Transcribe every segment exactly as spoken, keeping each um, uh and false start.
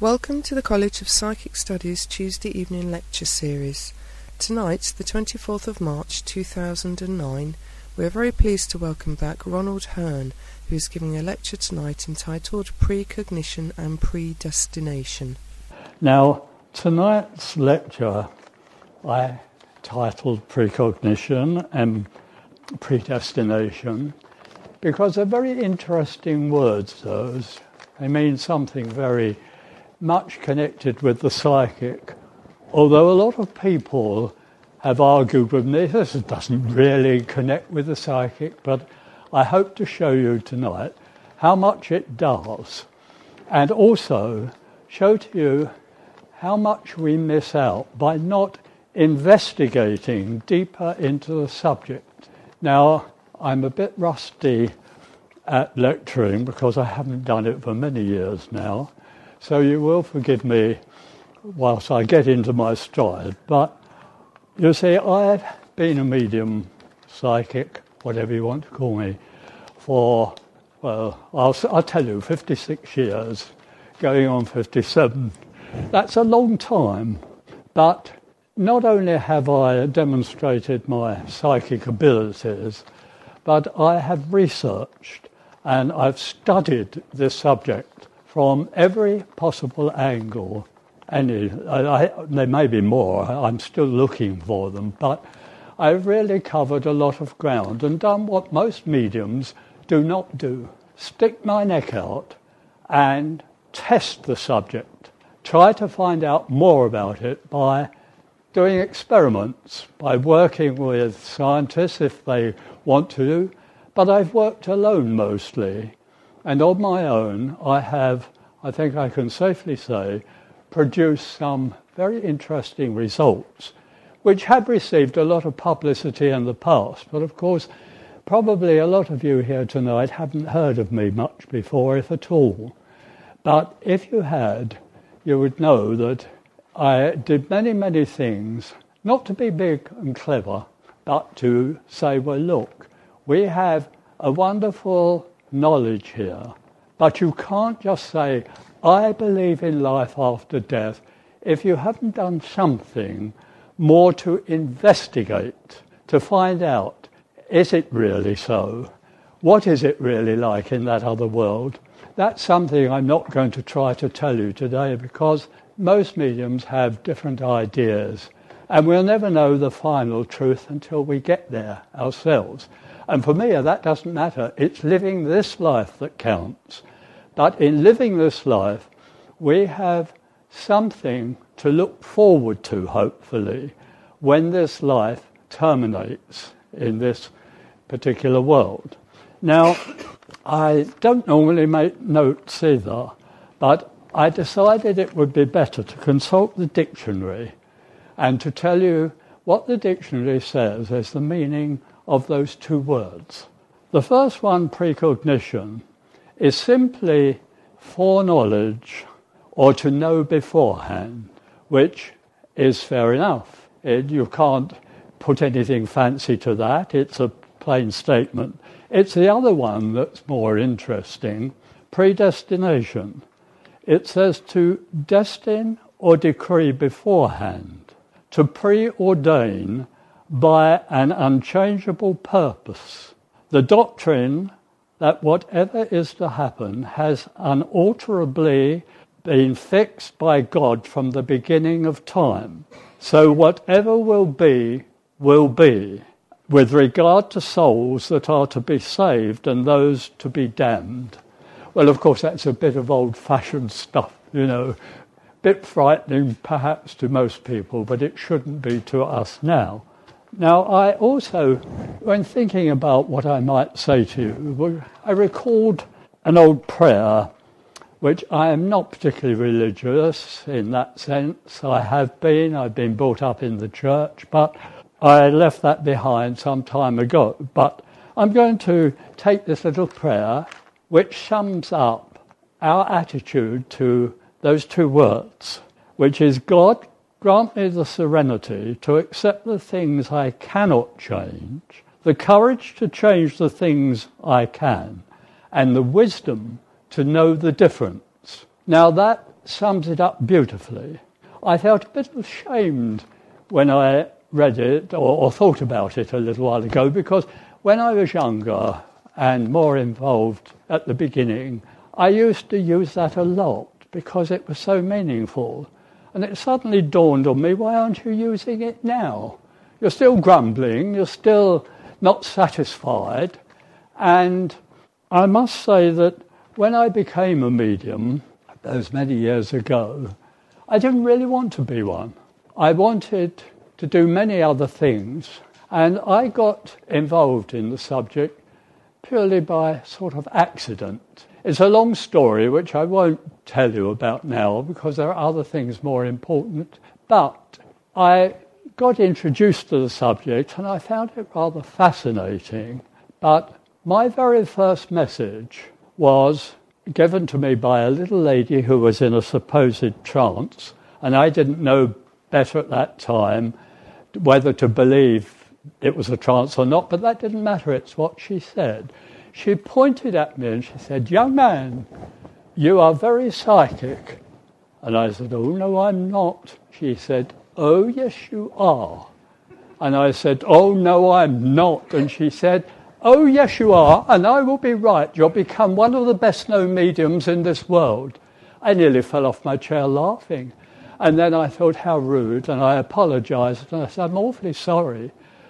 Welcome to the College of Psychic Studies Tuesday evening lecture series. Tonight, the twenty-fourth of March two thousand nine, we are very pleased to welcome back Ronald Hearn, who is giving a lecture tonight entitled Precognition and Predestination. Now, tonight's lecture I titled Precognition and Predestination because they're very interesting words, those. They mean something very much connected with the psychic, although a lot of people have argued with me this doesn't really connect with the psychic, but I hope to show you tonight how much it does, and also show to you how much we miss out by not investigating deeper into the subject. Now, I'm a bit rusty at lecturing because I haven't done it for many years now, so you will forgive me whilst I get into my stride. But you see, I've been a medium, psychic, whatever you want to call me, for, well, I'll, I'll tell you, fifty-six years, going on fifty-seven. That's a long time, but not only have I demonstrated my psychic abilities, but I have researched and I've studied this subject from every possible angle. Any, I, I, there may be more, I'm still looking for them, but I've really covered a lot of ground and done what most mediums do not do. Stick my neck out and test the subject. Try to find out more about it by doing experiments, by working with scientists if they want to, but I've worked alone mostly. And on my own, I have, I think I can safely say, produced some very interesting results, which have received a lot of publicity in the past. But of course, probably a lot of you here tonight haven't heard of me much before, if at all. But if you had, you would know that I did many, many things, not to be big and clever, but to say, well, look, we have a wonderful knowledge here, but you can't just say, I believe in life after death, if you haven't done something more to investigate, to find out, is it really so? What is it really like in that other world? That's something I'm not going to try to tell you today because most mediums have different ideas, and we'll never know the final truth until we get there ourselves. And for me, that doesn't matter. It's living this life that counts. But in living this life, we have something to look forward to, hopefully, when this life terminates in this particular world. Now, I don't normally make notes either, but I decided it would be better to consult the dictionary and to tell you what the dictionary says is the meaning of those two words. The first one, precognition, is simply foreknowledge or to know beforehand, which is fair enough. It, you can't put anything fancy to that. It's a plain statement. It's the other one that's more interesting, predestination. It says to destine or decree beforehand, to preordain by an unchangeable purpose. The doctrine that whatever is to happen has unalterably been fixed by God from the beginning of time. So whatever will be, will be, with regard to souls that are to be saved and those to be damned. Well, of course, that's a bit of old-fashioned stuff, you know, a bit frightening perhaps to most people, but it shouldn't be to us now. Now, I also, when thinking about what I might say to you, I recalled an old prayer, which I am not particularly religious in that sense. I have been, I've been brought up in the church, but I left that behind some time ago. But I'm going to take this little prayer, which sums up our attitude to those two words, which is, God, grant me the serenity to accept the things I cannot change, the courage to change the things I can, and the wisdom to know the difference. Now that sums it up beautifully. I felt a bit ashamed when I read it or, or thought about it a little while ago, because when I was younger and more involved at the beginning, I used to use that a lot because it was so meaningful. And it suddenly dawned on me, why aren't you using it now? You're still grumbling, you're still not satisfied. And I must say that when I became a medium, those many years ago, I didn't really want to be one. I wanted to do many other things, and I got involved in the subject purely by sort of accident. It's a long story which I won't tell you about now because there are other things more important, but I got introduced to the subject and I found it rather fascinating. But my very first message was given to me by a little lady who was in a supposed trance, and I didn't know better at that time whether to believe it was a trance or not, but that didn't matter, it's what she said. She pointed at me and she said, "Young man, you are very psychic." And I said, "Oh, no, I'm not." She said, "Oh, yes, you are." And I said, "Oh, no, I'm not." And she said, "Oh, yes, you are, and I will be right. You'll become one of the best-known mediums in this world." I nearly fell off my chair laughing. And then I thought, how rude, and I apologised. And I said, "I'm awfully sorry,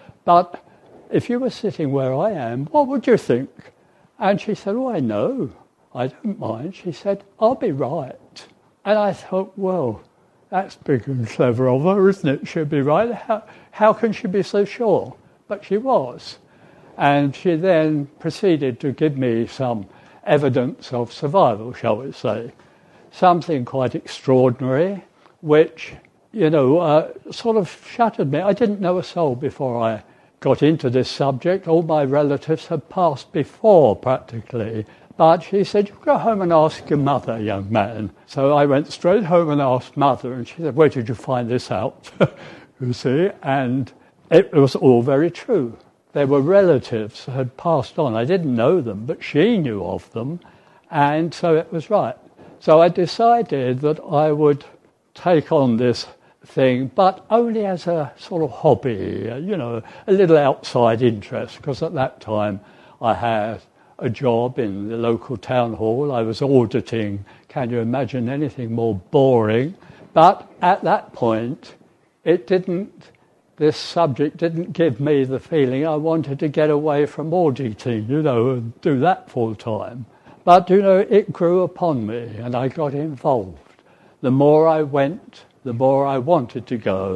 but if you were sitting where I am, what would you think?" And she said, "Oh, I know. I don't mind." She said, "I'll be right." And I thought, well, that's big and clever of her, isn't it? She'll be right. How, how can she be so sure? But she was. And she then proceeded to give me some evidence of survival, shall we say. Something quite extraordinary, which, you know, uh, sort of shattered me. I didn't know a soul before I got into this subject. All my relatives had passed before, practically. But she said, "You go home and ask your mother, young man." So I went straight home and asked Mother, and she said, "Where did you find this out?" You see, and it was all very true. There were relatives who had passed on. I didn't know them, but she knew of them, and so it was right. So I decided that I would take on this thing, but only as a sort of hobby, you know, a little outside interest, because at that time I had a job in the local town hall. I was auditing. Can you imagine anything more boring? But at that point, it didn't, this subject didn't give me the feeling I wanted to get away from auditing, you know, and do that full time. But, you know, it grew upon me and I got involved. The more I went, the more I wanted to go,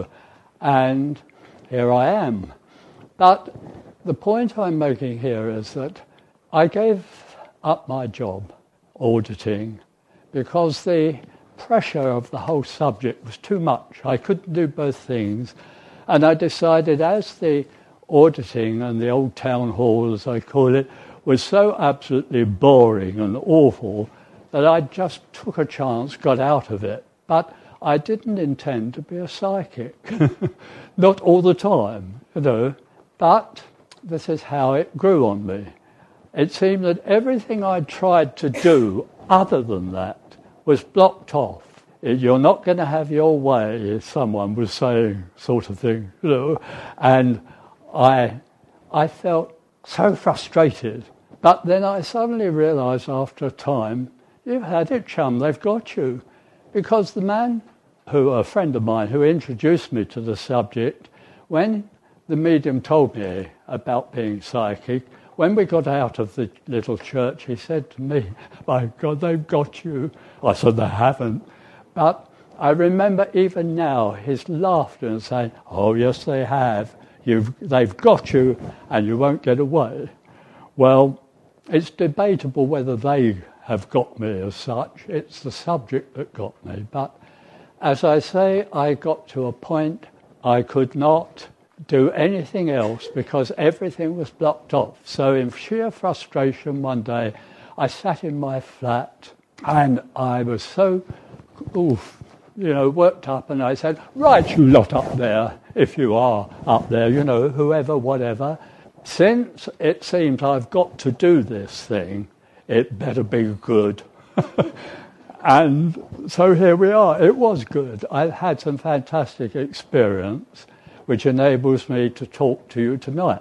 and here I am. But the point I'm making here is that I gave up my job, auditing, because the pressure of the whole subject was too much. I couldn't do both things, and I decided, as the auditing and the old town hall, as I call it, was so absolutely boring and awful, that I just took a chance, got out of it. But I didn't intend to be a psychic. Not all the time, you know. But this is how it grew on me. It seemed that everything I tried to do other than that was blocked off. You're not going to have your way, as someone was saying, sort of thing, you know. And I, I felt so frustrated. But then I suddenly realised after a time, you've had it, chum, they've got you. Because the man, who a friend of mine, who introduced me to the subject, when the medium told me about being psychic, when we got out of the little church, he said to me, "My God, they've got you." I said, "They haven't." But I remember even now his laughter and saying, "Oh, yes, they have. You've, they've got you and you won't get away." Well, it's debatable whether they have got me as such. It's the subject that got me. But as I say, I got to a point I could not do anything else because everything was blocked off. So in sheer frustration one day, I sat in my flat and I was so, oof, you know, worked up, and I said, "Right, you lot up there, if you are up there, you know, whoever, whatever, since it seems I've got to do this thing, it better be good." And so here we are. It was good. I've had some fantastic experience, which enables me to talk to you tonight.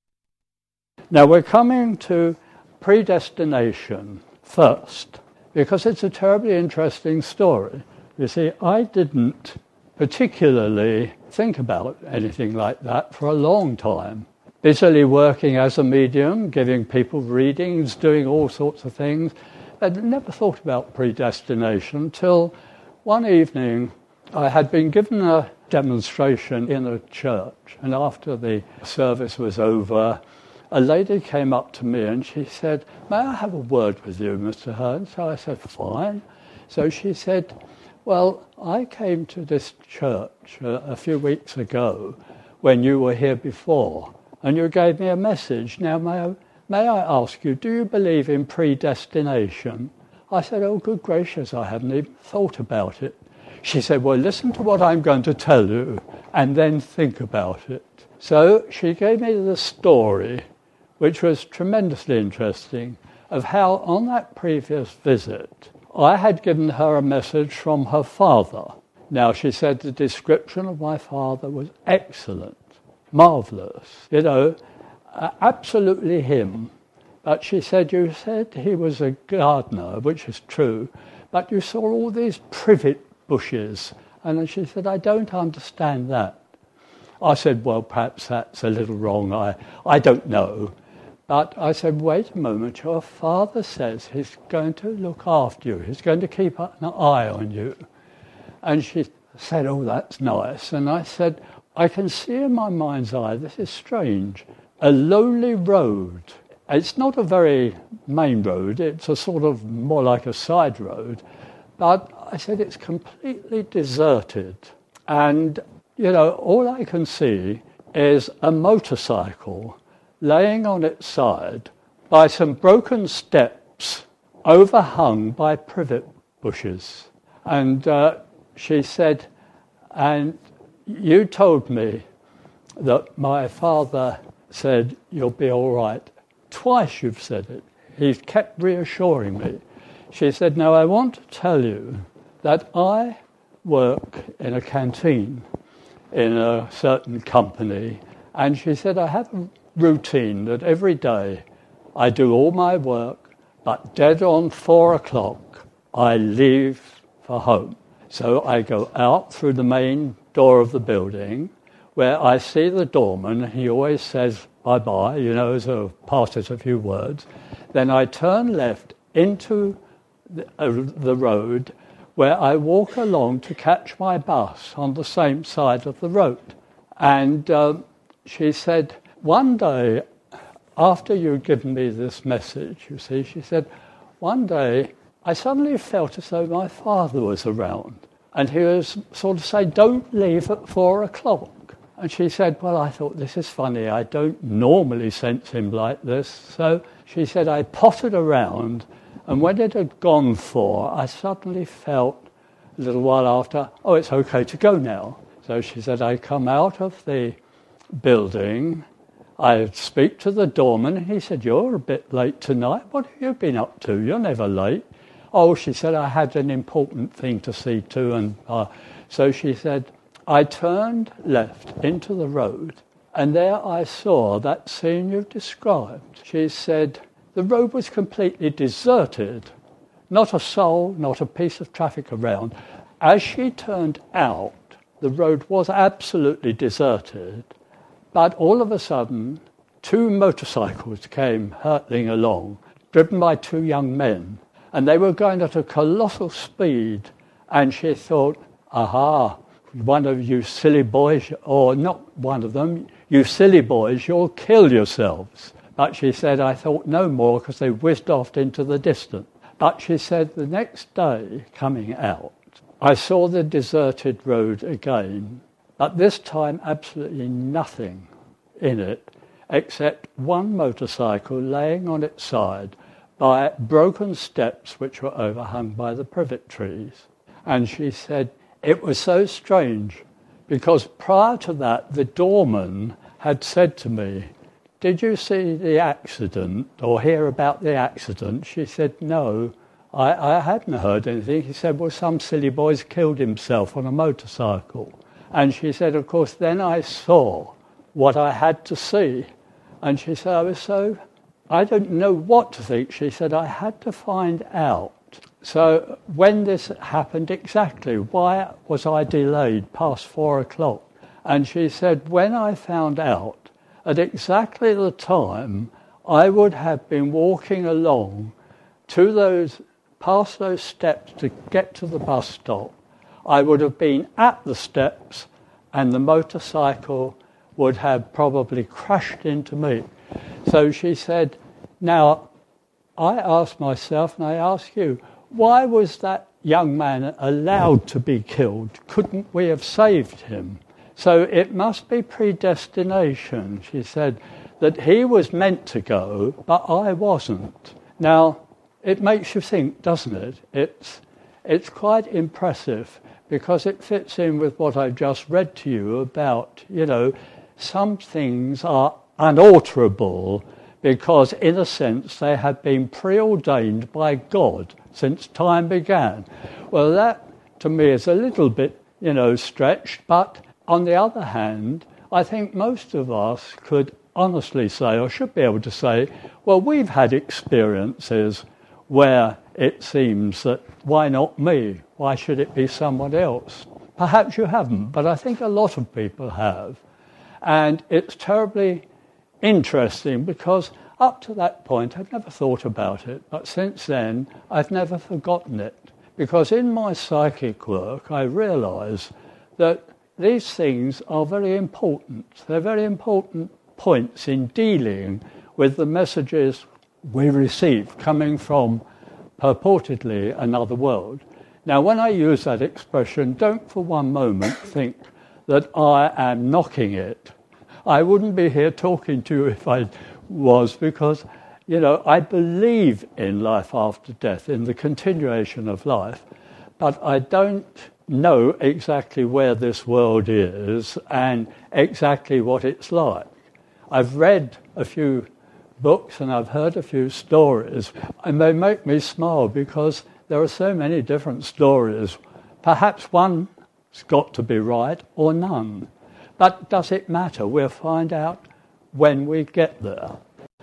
Now we're coming to predestination first, because it's a terribly interesting story. You see, I didn't particularly think about anything like that for a long time. Busily working as a medium, giving people readings, doing all sorts of things. I'd never thought about predestination until one evening I had been given a demonstration in a church, and after the service was over, a lady came up to me and she said, "May I have a word with you, Mister Hearn?" So I said, "Fine." So she said, "Well, I came to this church uh, a few weeks ago when you were here before, and you gave me a message. Now, may I, may I ask you, do you believe in predestination?" I said, "Oh, good gracious, I haven't even thought about it." She said, "Well, listen to what I'm going to tell you, and then think about it." So she gave me the story, which was tremendously interesting, of how on that previous visit, I had given her a message from her father. Now, she said the description of my father was excellent, marvellous, you know, uh, absolutely him. But she said, "You said he was a gardener," which is true, "but you saw all these privet bushes." And she said, "I don't understand that." I said, "Well, perhaps that's a little wrong. I, I don't know." But I said, "Wait a moment, your father says he's going to look after you. He's going to keep an eye on you." And she said, "Oh, that's nice." And I said, "I can see in my mind's eye, this is strange, a lonely road. It's not a very main road. It's a sort of more like a side road. But," I said, "it's completely deserted. And, you know, all I can see is a motorcycle laying on its side by some broken steps overhung by privet bushes." And uh, she said, "And you told me that my father said you'll be all right. Twice you've said it. He's kept reassuring me." She said, "Now I want to tell you that I work in a canteen in a certain company." And she said, "I have a routine that every day I do all my work, but dead on four o'clock I leave for home. So I go out through the main door of the building where I see the doorman. He always says bye-bye, you know, as a passes a few words. Then I turn left into the, uh, the road where I walk along to catch my bus on the same side of the road." And uh, she said, "One day, after you'd given me this message, you see," she said, "one day I suddenly felt as though my father was around. And he was sort of saying, 'Don't leave at four o'clock.' And she said, 'Well, I thought, this is funny. I don't normally sense him like this.' So she said, I pottered around, and when it had gone four, I suddenly felt a little while after, oh, it's okay to go now. So she said, I come out of the building, I speak to the doorman, and he said, you're a bit late tonight. What have you been up to? You're never late. Oh, she said, I had an important thing to see to. And uh, so she said, I turned left into the road, and there I saw that scene you've described. She said, the road was completely deserted. Not a soul, not a piece of traffic around. As she turned out, the road was absolutely deserted. But all of a sudden, two motorcycles came hurtling along, driven by two young men. And they were going at a colossal speed. And she thought, aha, one of you silly boys, or not one of them, you silly boys, you'll kill yourselves. But she said, I thought no more because they whizzed off into the distance. But she said, the next day, coming out, I saw the deserted road again, but this time absolutely nothing in it except one motorcycle laying on its side by broken steps which were overhung by the privet trees. And she said, it was so strange because prior to that, the doorman had said to me, did you see the accident or hear about the accident? She said, no, I, I hadn't heard anything. He said, well, some silly boy's killed himself on a motorcycle. And she said, of course, then I saw what I had to see. And she said, I was so, I didn't know what to think. She said, I had to find out. So when this happened exactly, why was I delayed past four o'clock? And she said, when I found out, at exactly the time, I would have been walking along to those, past those steps to get to the bus stop. I would have been at the steps and the motorcycle would have probably crashed into me. So she said, now, I asked myself and I ask you, why was that young man allowed to be killed? Couldn't we have saved him? So it must be predestination, she said, that he was meant to go, but I wasn't. Now, it makes you think, doesn't it? It's, it's quite impressive because it fits in with what I've just read to you about, you know, some things are unalterable because, in a sense, they have been preordained by God since time began. Well, that, to me, is a little bit, you know, stretched, but on the other hand, I think most of us could honestly say, or should be able to say, well, we've had experiences where it seems that, why not me? Why should it be someone else? Perhaps you haven't, but I think a lot of people have. And it's terribly interesting because up to that point I've never thought about it, but since then I've never forgotten it. Because in my psychic work I realise that these things are very important. They're very important points in dealing with the messages we receive coming from purportedly another world. Now, when I use that expression, don't for one moment think that I am knocking it. I wouldn't be here talking to you if I was, because, you know, I believe in life after death, in the continuation of life, but I don't know exactly where this world is and exactly what it's like. I've read a few books and I've heard a few stories, and they make me smile because there are so many different stories. Perhaps one's got to be right or none. But does it matter? We'll find out when we get there.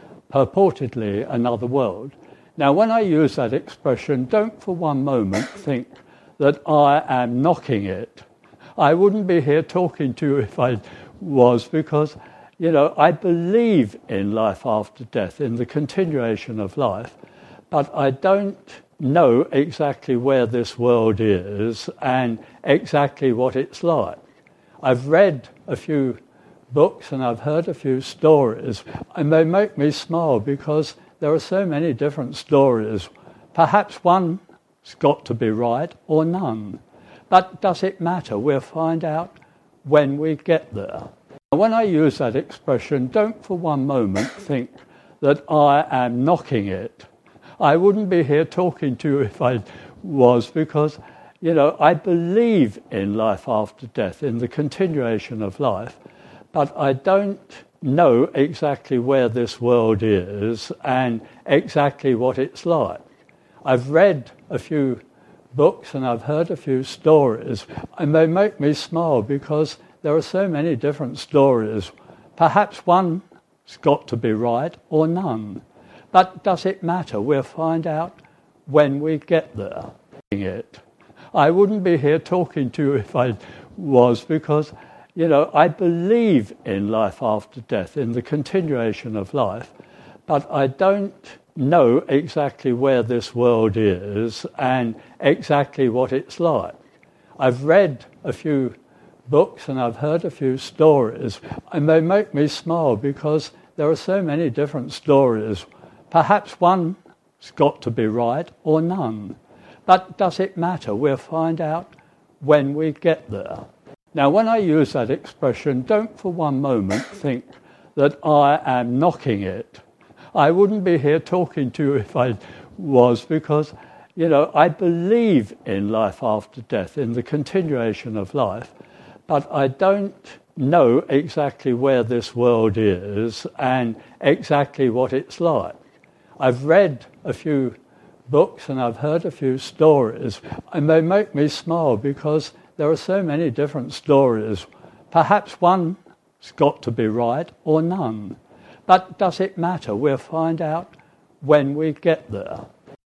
Purportedly another world. Now, when I use that expression, don't for one moment think that I am knocking it. I wouldn't be here talking to you if I was, because, you know, I believe in life after death, in the continuation of life, but I don't know exactly where this world is and exactly what it's like. I've read a few books and I've heard a few stories, and they make me smile because there are so many different stories. Perhaps one's got to be right or none. But does it matter? We'll find out when we get there. When I use that expression, don't for one moment think that I am knocking it. I wouldn't be here talking to you if I was, because, you know, I believe in life after death, in the continuation of life, but I don't know exactly where this world is and exactly what it's like. I've read a few books and I've heard a few stories, and they make me smile because there are so many different stories. Perhaps one's got to be right or none. But does it matter? We'll find out when we get there. It. I wouldn't be here talking to you if I was, because, you know, I believe in life after death, in the continuation of life, but I don't know exactly where this world is and exactly what it's like. I've read a few books and I've heard a few stories, and they make me smile because there are so many different stories. Perhaps one's got to be right or none. But does it matter? We'll find out when we get there. Now, when I use that expression, don't for one moment think that I am knocking it. I wouldn't be here talking to you if I was, because, you know, I believe in life after death, in the continuation of life, but I don't know exactly where this world is and exactly what it's like. I've read a few books and I've heard a few stories, and they make me smile because there are so many different stories. Perhaps one's got to be right or none. But does it matter? We'll find out when we get there.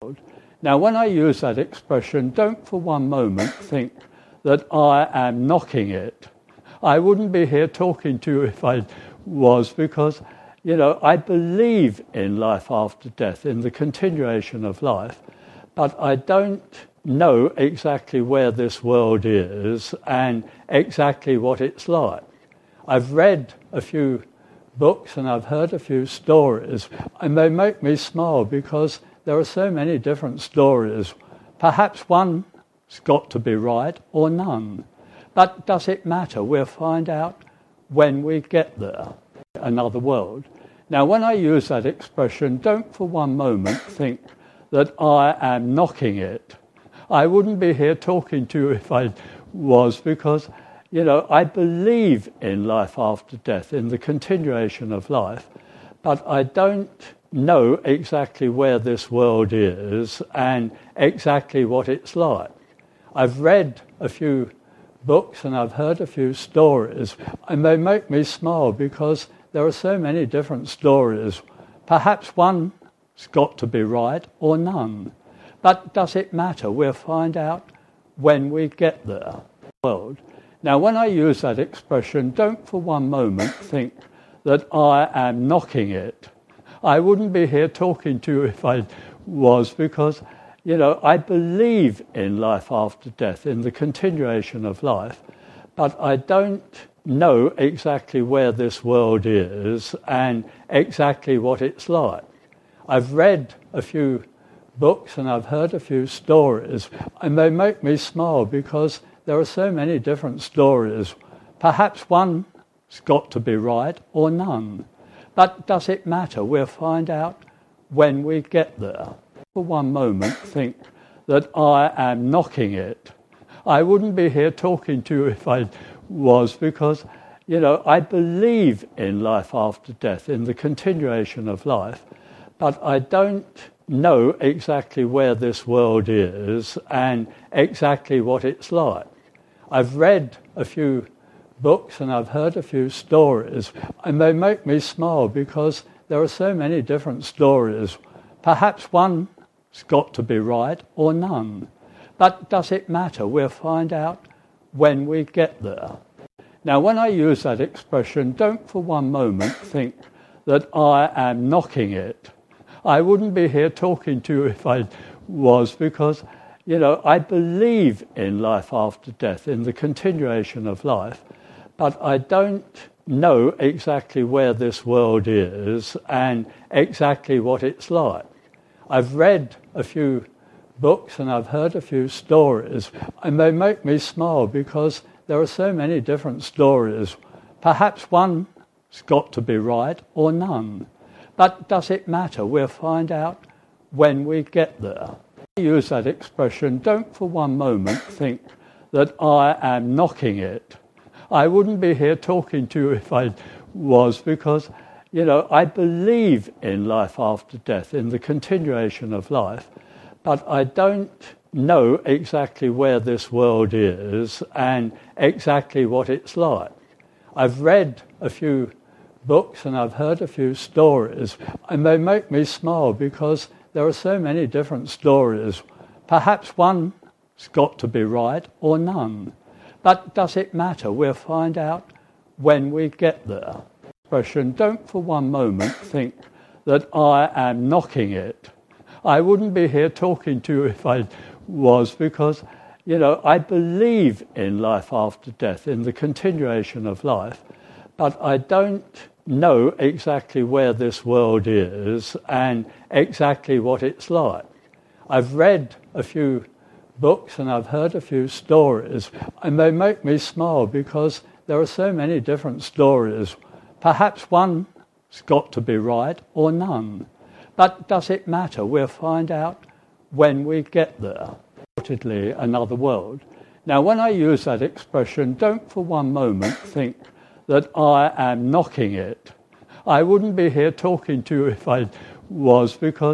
Now, when I use that expression, don't for one moment think that I am knocking it. I wouldn't be here talking to you if I was, because, you know, I believe in life after death, in the continuation of life, but I don't know exactly where this world is and exactly what it's like. I've read a few books and I've heard a few stories, and they make me smile because there are so many different stories. Perhaps one's got to be right or none. But does it matter? We'll find out when we get there. Another world. Now, when I use that expression, don't for one moment think that I am knocking it. I wouldn't be here talking to you if I was, because, you know, I believe in life after death, in the continuation of life, but I don't know exactly where this world is and exactly what it's like. I've read a few books and I've heard a few stories, and they make me smile because there are so many different stories. Perhaps one's got to be right or none. But does it matter? We'll find out when we get there. World. Now, when I use that expression, don't for one moment think that I am knocking it. I wouldn't be here talking to you if I was, because, you know, I believe in life after death, in the continuation of life, but I don't know exactly where this world is and exactly what it's like. I've read a few books and I've heard a few stories, and they make me smile because there are so many different stories. Perhaps one's got to be right or none. But does it matter? We'll find out when we get there. For one moment think that I am knocking it. I wouldn't be here talking to you if I was, because, you know, I believe in life after death, in the continuation of life, but I don't know exactly where this world is and exactly what it's like. I've read a few books and I've heard a few stories, and they make me smile because there are so many different stories. Perhaps one's got to be right or none. But does it matter? We'll find out when we get there. Now, when I use that expression, don't for one moment think that I am knocking it. I wouldn't be here talking to you if I was, because, you know, I believe in life after death, in the continuation of life, but I don't know exactly where this world is and exactly what it's like. I've read a few books and I've heard a few stories, and they make me smile because there are so many different stories. Perhaps one's got to be right or none. But does it matter? We'll find out when we get there. I use that expression, don't for one moment think that I am knocking it. I wouldn't be here talking to you if I was, because, you know, I believe in life after death, in the continuation of life, but I don't know exactly where this world is and exactly what it's like. I've read a few books and I've heard a few stories, and they make me smile because there are so many different stories. Perhaps one's got to be right or none. But does it matter? We'll find out when we get there. Expression, don't for one moment think that I am knocking it. I wouldn't be here talking to you if I was, because, you know, I believe in life after death, in the continuation of life, but I don't know exactly where this world is and exactly what it's like. I've read a few books and I've heard a few stories, and they make me smile because there are so many different stories. Perhaps one's got to be right or none. But does it matter? We'll find out when we get there. Reportedly, another world. Now, when I use that expression, don't for one moment think that I am knocking it. I wouldn't be here talking to you if I was, because,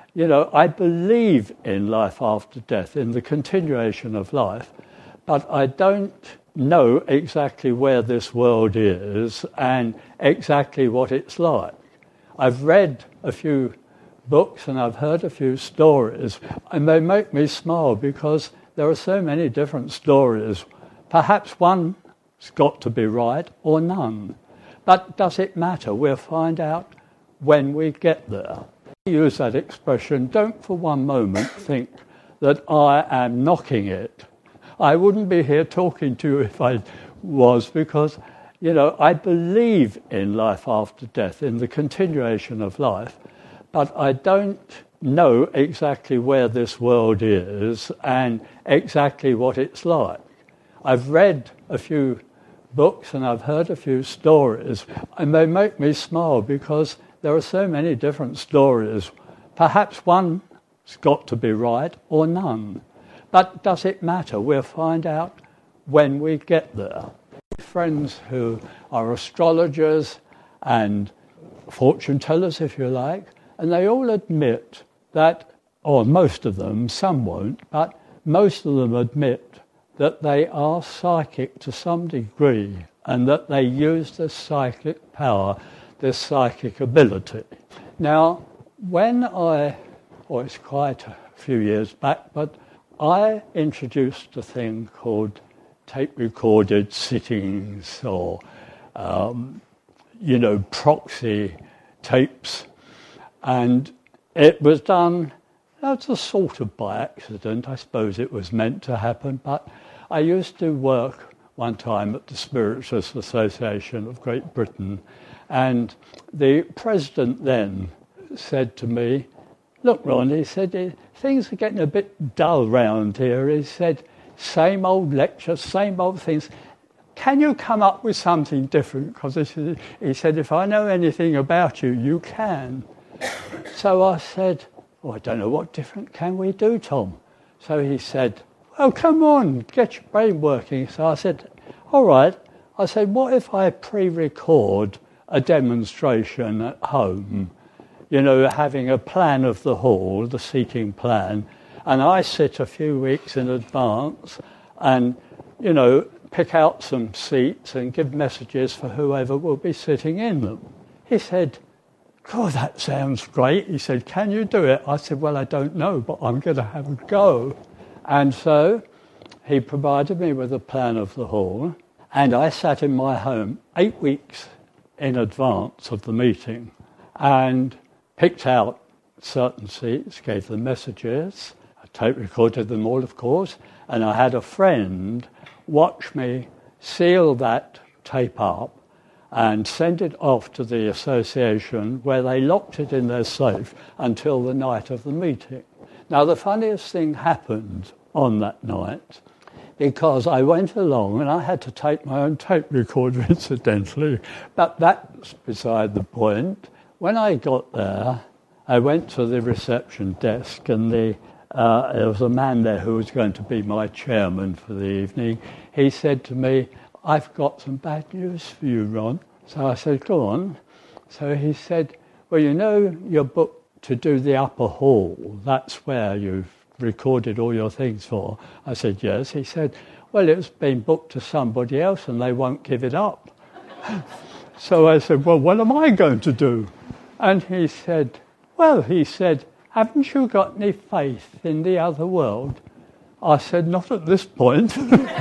you know, I believe in life after death, in the continuation of life, but I don't know exactly where this world is and exactly what it's like. I've read a few books and I've heard a few stories, and they make me smile because there are so many different stories. Perhaps one's got to be right or none. But does it matter? We'll find out when we get there. I use that expression, don't for one moment think that I am knocking it. I wouldn't be here talking to you if I was, because, you know, I believe in life after death, in the continuation of life, but I don't know exactly where this world is and exactly what it's like. I've read a few books and I've heard a few stories, and they make me smile because there are so many different stories. Perhaps one's got to be right or none. But does it matter? We'll find out when we get there. Friends who are astrologers and fortune tellers, if you like, and they all admit that, or most of them, some won't, but most of them admit that they are psychic to some degree and that they use this psychic power, this psychic ability. Now, when I, well, it's quite a few years back, but I introduced a thing called tape-recorded sittings or, um, you know, proxy tapes. And it was done, that's a sort of by accident. I suppose it was meant to happen. But I used to work one time at the Spiritualist Association of Great Britain. And the president then said to me, look, Ron, he said, things are getting a bit dull round here. He said, same old lectures, same old things. Can you come up with something different? Because he said, if I know anything about you, you can. So I said, oh, I don't know, what different can we do, Tom? So he said, well, come on, get your brain working. So I said, all right. I said, what if I pre-record a demonstration at home? You know, having a plan of the hall, the seating plan, and I sit a few weeks in advance and, you know, pick out some seats and give messages for whoever will be sitting in them. He said, God, that sounds great. He said, can you do it? I said, well, I don't know, but I'm going to have a go. And so he provided me with a plan of the hall, and I sat in my home eight weeks in advance of the meeting and picked out certain seats, gave them messages. I tape recorded them all, of course, and I had a friend watch me seal that tape up and send it off to the association where they locked it in their safe until the night of the meeting. Now, the funniest thing happened on that night because I went along and I had to take my own tape recorder, incidentally, but that's beside the point. When I got there, I went to the reception desk and the, uh, there was a man there who was going to be my chairman for the evening. He said to me, I've got some bad news for you, Ron. So I said, go on. So he said, well, you know your book to do the upper hall, that's where you've recorded all your things for. I said, yes. He said, well, it's been booked to somebody else and they won't give it up. So I said, well, what am I going to do? And he said, well, he said, haven't you got any faith in the other world? I said, not at this point.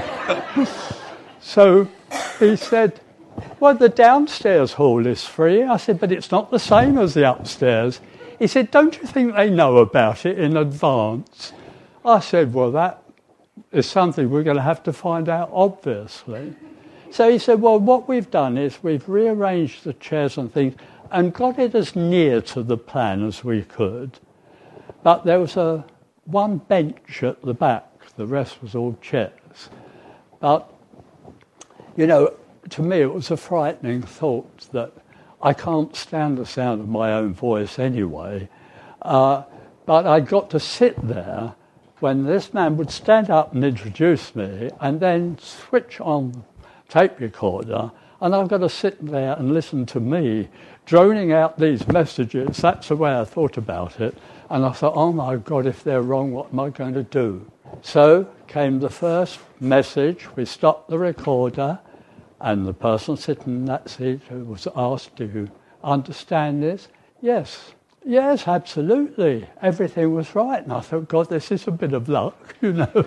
So he said, well, the downstairs hall is free. I said, but it's not the same as the upstairs. He said, don't you think they know about it in advance? I said, well, that is something we're going to have to find out, obviously. So he said, well, what we've done is we've rearranged the chairs and things and got it as near to the plan as we could. But there was a one bench at the back. The rest was all chairs. But, you know, to me it was a frightening thought that I can't stand the sound of my own voice anyway. Uh, but I got to sit there when this man would stand up and introduce me and then switch on the tape recorder, and I've got to sit there and listen to me droning out these messages. That's the way I thought about it. And I thought, oh my God, if they're wrong, what am I going to do? So came the first message. We stopped the recorder, and the person sitting in that seat who was asked, do you understand this? Yes. Yes, absolutely. Everything was right. And I thought, God, this is a bit of luck, you know.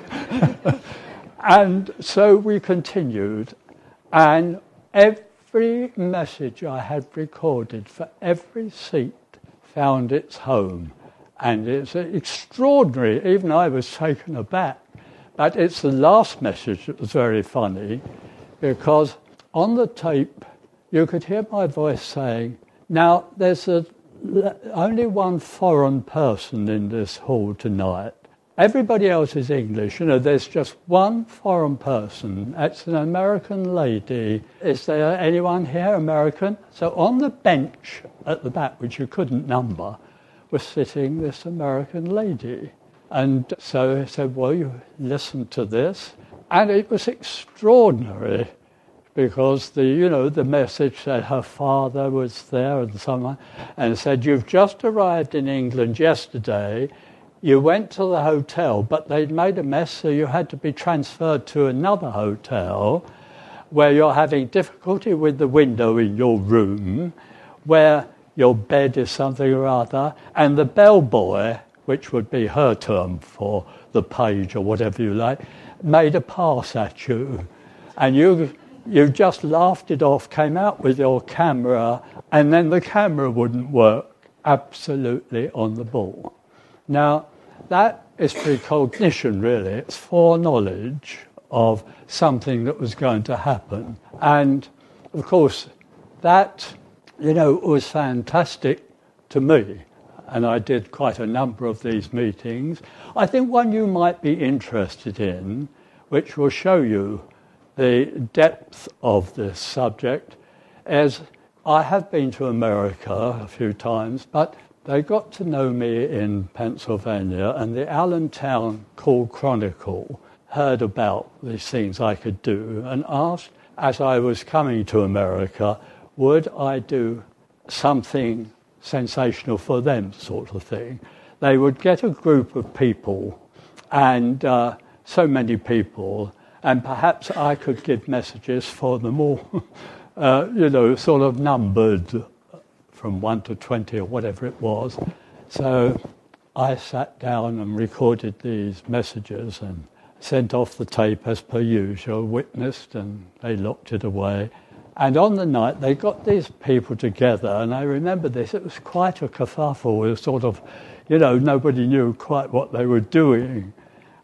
And so we continued, and every message I had recorded for every seat found its home. And it's extraordinary. Even I was taken aback. But it's the last message that was very funny, because on the tape you could hear my voice saying, now there's a, only one foreign person in this hall tonight. Everybody else is English. You know, there's just one foreign person. It's an American lady. Is there anyone here American? So on the bench at the back, which you couldn't number, was sitting this American lady. And so I said, well, you listen to this. And it was extraordinary, because the, you know, the message said her father was there and someone, and said, you've just arrived in England yesterday. You went to the hotel, but they'd made a mess, so you had to be transferred to another hotel where you're having difficulty with the window in your room, where your bed is something or other, and the bellboy, which would be her term for the page or whatever you like, made a pass at you. And you you just laughed it off, came out with your camera, and then the camera wouldn't work. Absolutely on the ball. Now, that is precognition, really. It's foreknowledge of something that was going to happen. And, of course, that, you know, was fantastic to me. And I did quite a number of these meetings. I think one you might be interested in, which will show you the depth of this subject, is I have been to America a few times, but they got to know me in Pennsylvania, and the Allentown Call Chronicle heard about these things I could do and asked, as I was coming to America, would I do something sensational for them, sort of thing. They would get a group of people, and uh, so many people, and perhaps I could give messages for them all, uh, you know, sort of numbered from one to twenty or whatever it was. So I sat down and recorded these messages and sent off the tape as per usual, witnessed, and they locked it away. And on the night, they got these people together, and I remember this, it was quite a kerfuffle. It was sort of, you know, nobody knew quite what they were doing.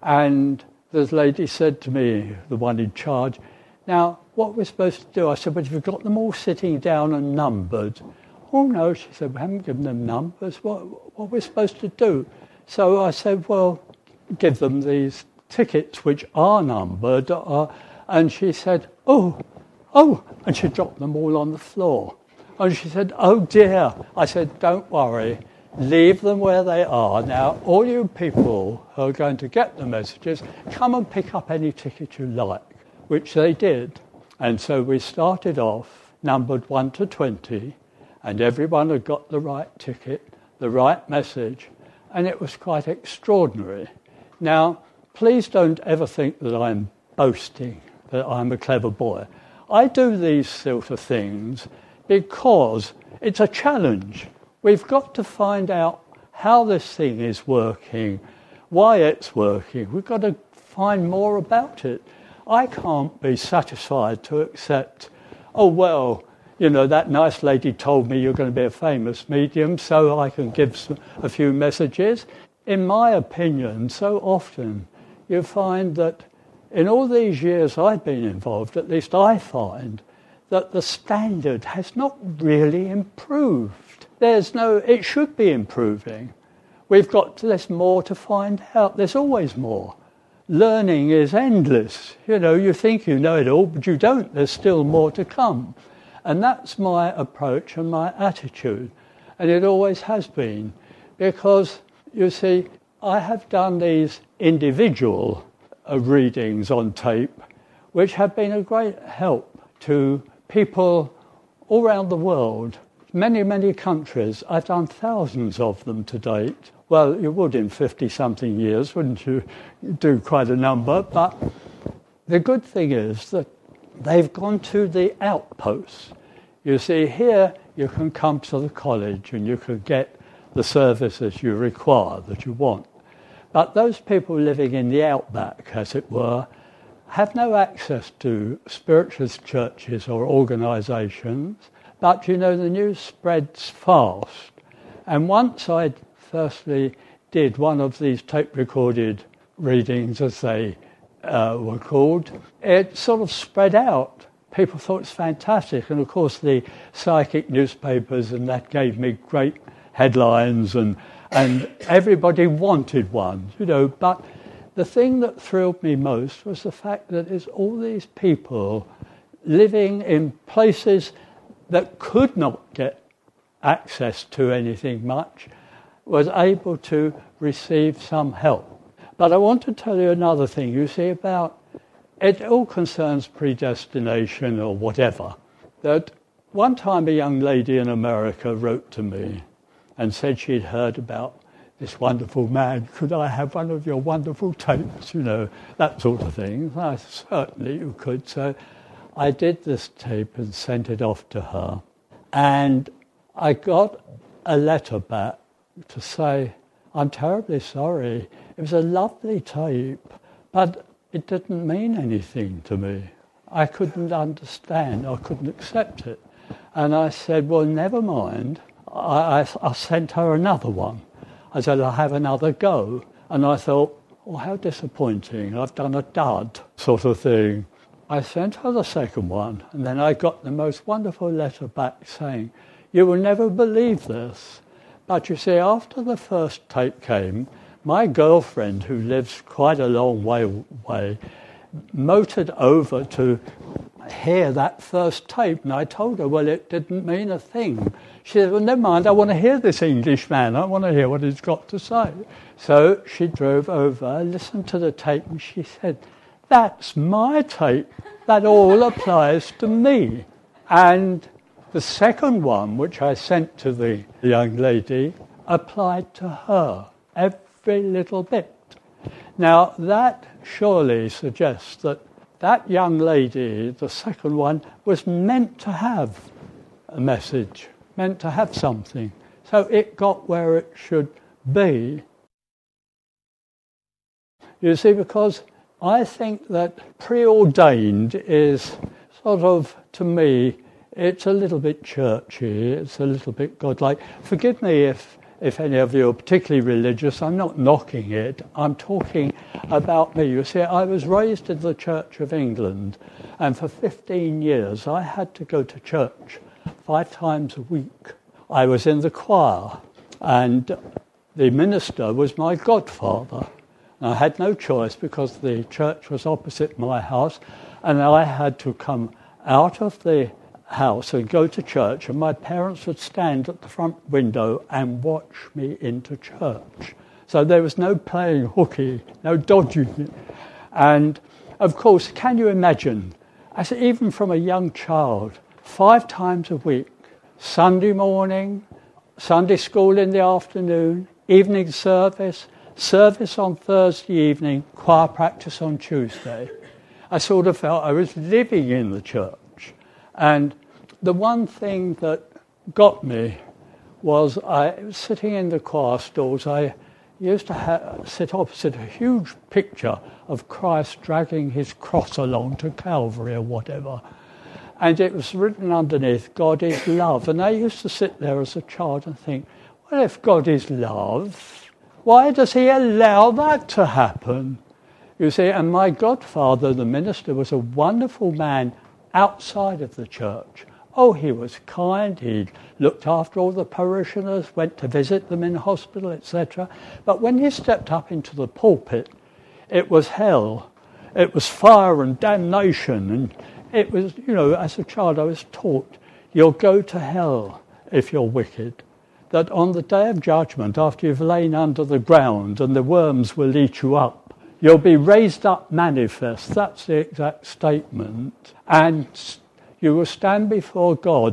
And this lady said to me, the one in charge, now, what we're supposed to do? I said, but you've got them all sitting down and numbered. Oh, no, she said, we haven't given them numbers. What, what we're supposed to do? So I said, well, give them these tickets which are numbered. Uh, and she said, oh, oh, and she dropped them all on the floor. And she said, oh, dear. I said, don't worry. Leave them where they are. Now, all you people who are going to get the messages, come and pick up any ticket you like, which they did. And so we started off, numbered one to twenty, and everyone had got the right ticket, the right message, and it was quite extraordinary. Now, please don't ever think that I'm boasting, that I'm a clever boy. I do these sort of things because it's a challenge. We've got to find out how this thing is working, why it's working. We've got to find more about it. I can't be satisfied to accept, oh, well, you know, that nice lady told me you're going to be a famous medium, so I can give some, a few messages. In my opinion, so often you find that in all these years I've been involved, at least I find, that the standard has not really improved. There's no, it should be improving. We've got, there's more to find out. There's always more. Learning is endless. You know, you think you know it all, but you don't. There's still more to come. And that's my approach and my attitude. And it always has been. Because, you see, I have done these individual uh, readings on tape, which have been a great help to people all around the world many, many countries. I've done thousands of them to date. Well, you would in fifty-something years, wouldn't you? You'd do quite a number. But the good thing is that they've gone to the outposts. You see, here you can come to the college and you can get the services you require, that you want. But those people living in the outback, as it were, have no access to spiritualist churches or organisations. But, you know, the news spreads fast. And once I firstly did one of these tape-recorded readings, as they uh, were called, it sort of spread out. People thought it's fantastic. And, of course, the psychic newspapers, and that gave me great headlines, and and everybody wanted one, you know. But the thing that thrilled me most was the fact that it's all these people living in places that could not get access to anything much, was able to receive some help. But I want to tell you another thing. You see, about it all concerns predestination or whatever. That one time a young lady in America wrote to me and said she'd heard about this wonderful man. Could I have one of your wonderful tapes, you know, that sort of thing. I certainly you could. So I did this tape and sent it off to her. And I got a letter back to say, I'm terribly sorry. It was a lovely tape, but it didn't mean anything to me. I couldn't understand. I couldn't accept it. And I said, well, never mind. I, I, I sent her another one. I said, I'll have another go. And I thought, oh, how disappointing. I've done a dud sort of thing. I sent her the second one, and then I got the most wonderful letter back saying, you will never believe this. But you see, after the first tape came, my girlfriend, who lives quite a long way away, motored over to hear that first tape, and I told her, well, it didn't mean a thing. She said, well, never mind, I want to hear this Englishman. I want to hear what he's got to say. So she drove over, listened to the tape, and she said, that's my tape. That all applies to me. And the second one, which I sent to the young lady, applied to her, every little bit. Now, that surely suggests that that young lady, the second one, was meant to have a message, meant to have something. So it got where it should be. You see, because I think that preordained is sort of, to me, it's a little bit churchy, it's a little bit godlike. Forgive me if if any of you are particularly religious. I'm not knocking it. I'm talking about me. You see, I was raised in the Church of England, and for fifteen years I had to go to church five times a week. I was in the choir, and the minister was my godfather. And I had no choice because the church was opposite my house, and I had to come out of the house and go to church, and my parents would stand at the front window and watch me into church. So there was no playing hooky, no dodging. And of course, can you imagine, as even from a young child, five times a week, Sunday morning, Sunday school in the afternoon, evening service, service on Thursday evening, choir practice on Tuesday. I sort of felt I was living in the church. And the one thing that got me was I was sitting in the choir stalls. I used to ha- sit opposite a huge picture of Christ dragging his cross along to Calvary or whatever. And it was written underneath, God is love. And I used to sit there as a child and think, well, if God is love, why does he allow that to happen? You see, and my godfather, the minister, was a wonderful man outside of the church. Oh, he was kind, he looked after all the parishioners, went to visit them in hospital, et cetera. But when he stepped up into the pulpit, it was hell. It was fire and damnation. And it was, you know, as a child I was taught, you'll go to hell if you're wicked. That on the day of judgment, after you've lain under the ground and the worms will eat you up, you'll be raised up manifest. That's the exact statement. And you will stand before God,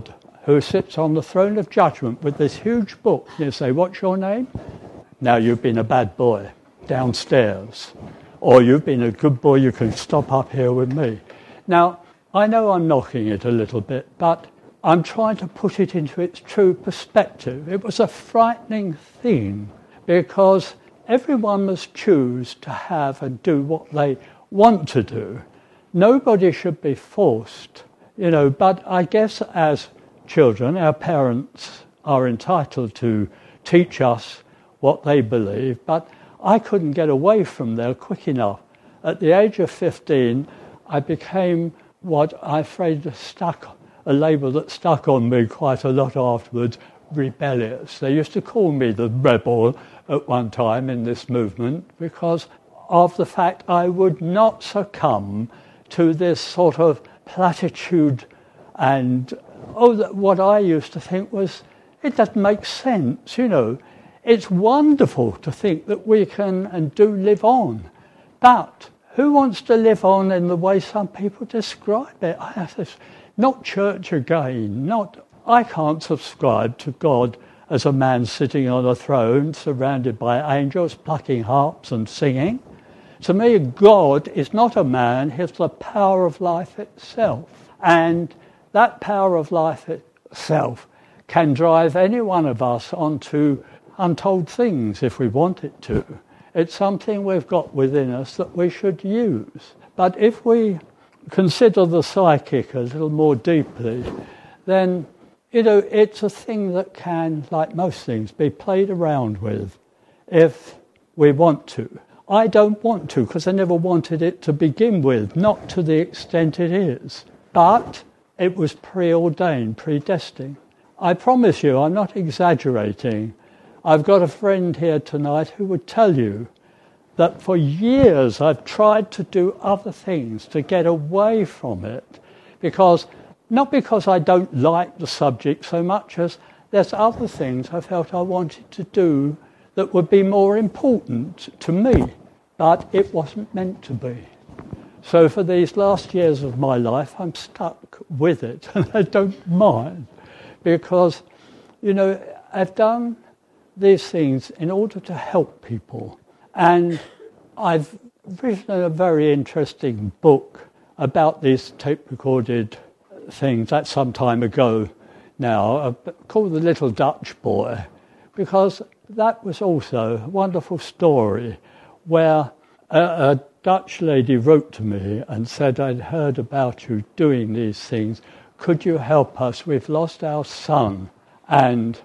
who sits on the throne of judgment with this huge book. You say, what's your name? Now you've been a bad boy downstairs. Or you've been a good boy, you can stop up here with me. Now, I know I'm knocking it a little bit, but I'm trying to put it into its true perspective. It was a frightening thing because everyone must choose to have and do what they want to do. Nobody should be forced, you know, but I guess as children, our parents are entitled to teach us what they believe, but I couldn't get away from there quick enough. At the age of fifteen, I became what I'm afraid stuck, a label that stuck on me quite a lot afterwards, rebellious. They used to call me the rebel at one time in this movement because of the fact I would not succumb to this sort of platitude and oh, what I used to think was, it doesn't make sense, you know. It's wonderful to think that we can and do live on, but who wants to live on in the way some people describe it? I have this, not church again, not, I can't subscribe to God as a man sitting on a throne surrounded by angels plucking harps and singing. To me, God is not a man, he's the power of life itself. And that power of life itself can drive any one of us onto untold things if we want it to. It's something we've got within us that we should use. But if we consider the psychic a little more deeply, then, you know, it's a thing that can, like most things, be played around with if we want to. I don't want to because I never wanted it to begin with, not to the extent it is. But it was preordained, predestined. I promise you, I'm not exaggerating. I've got a friend here tonight who would tell you that for years I've tried to do other things to get away from it, because not because I don't like the subject so much as there's other things I felt I wanted to do that would be more important to me, but it wasn't meant to be. So for these last years of my life, I'm stuck with it, and I don't mind, because, you know, I've done these things in order to help people. And I've written a very interesting book about these tape-recorded things, that's some time ago now, called The Little Dutch Boy, because that was also a wonderful story where a, a Dutch lady wrote to me and said, I'd heard about you doing these things. Could you help us? We've lost our son, and